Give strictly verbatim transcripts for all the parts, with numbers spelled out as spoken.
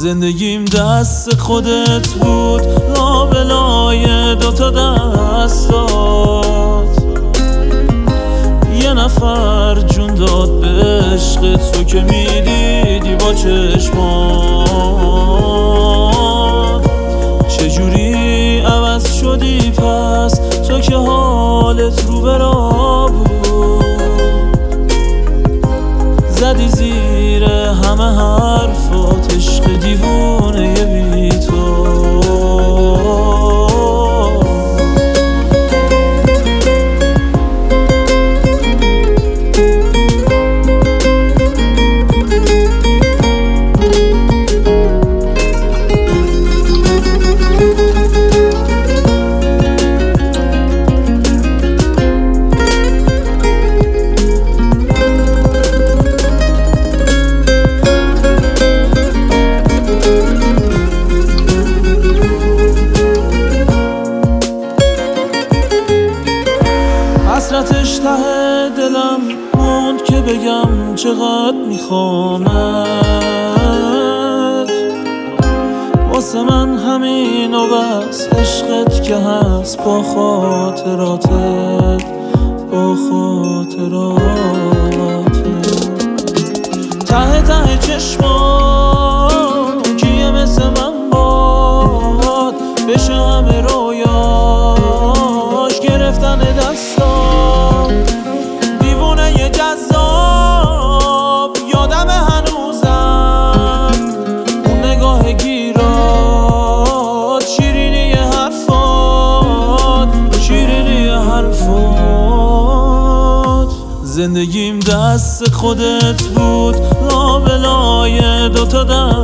زندگیم دست خودت بود، لابلای دوتا دستات. یه نفر جون داد به عشق تو که میدیدی با چشمات. چجوری عوض شدی پس تو که حالت رو برا بود؟ زدی زیر همه حرفات، عشق دیوونه بی تو. حسرتش ته دلم موند که بگم چقدر میخوامت. واسه من همین و بس، عشقت که هست با خاطراتت، با خاطراتت. ته ته چشمان کیه مثل من باد بشه همه رویاش گرفتن دستام. دیوونه یه جذاب یادم هنوزم، اون نگاه گیرات، شیرینی حرفات، شیرینی حرفات. زندگیم دست خودت بود، لابلای دوتا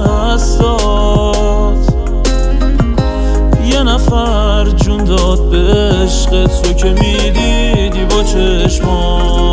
دستات. یه نفر جون داد به عشق تو که میدیدی با چشمات.